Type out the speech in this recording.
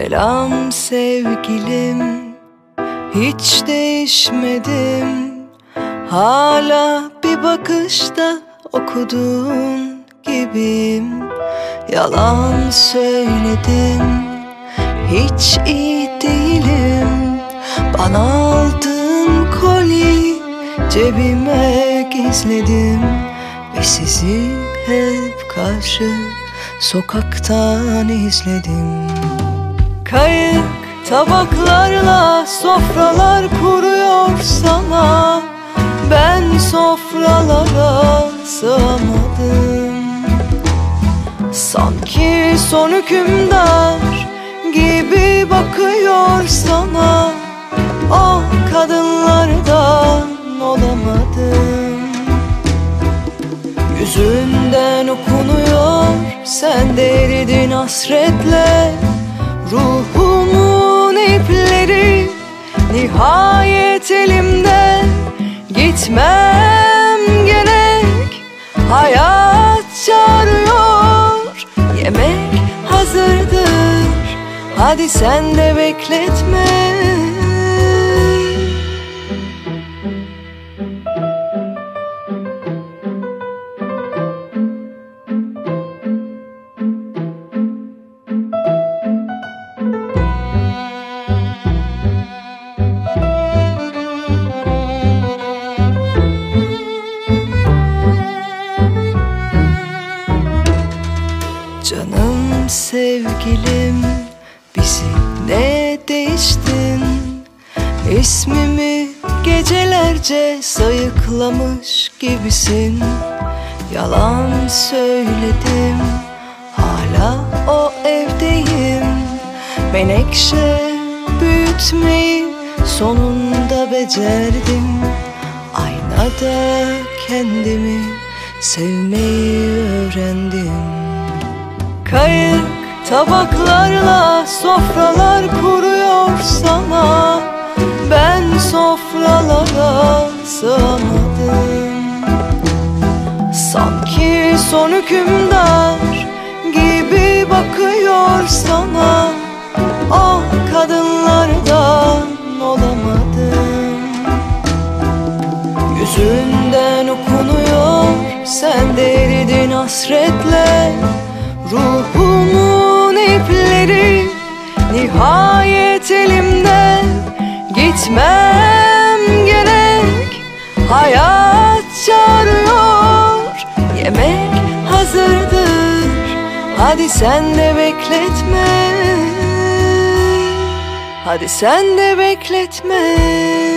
Selam sevgilim, hiç değişmedim. Hala bir bakışta okuduğun gibiyim. Yalan söyledim, hiç iyi değilim. Bana aldığın kolyeyi cebime gizledim ve sizi hep karşı sokaktan izledim. Kayık tabaklarla sofralar kuruyor sana. Ben sofralara sığamadım. Sanki son hükümdar gibi bakıyor sana. O kadınlardan olamadım. Yüzünden okunuyor, sen de eridin hasretle. Ruhumun ipleri nihayet elimden. Gitmem gerek, hayat çağırıyor. Yemek hazırdır, hadi sen de bekletme. Canım sevgilim, bizi ne değiştin? İsmimi gecelerce sayıklamış gibisin. Yalan söyledim, hala o evdeyim. Menekşe büyütmeyi sonunda becerdim. Aynada kendimi sevmeyi öğrendim. Kayık tabaklarla sofralar kuruyor sana. Ben sofralara sığamadım. Sanki son hükümdar gibi bakıyor sana. O kadınlardan olamadım. Yüzünden okunuyor, sen de eridin hasretle. Ruhumun ipleri nihayet elimden. Gitmem gerek, hayat çağırıyor. Yemek hazırdır, hadi sen de bekletme. Hadi sen de bekletme.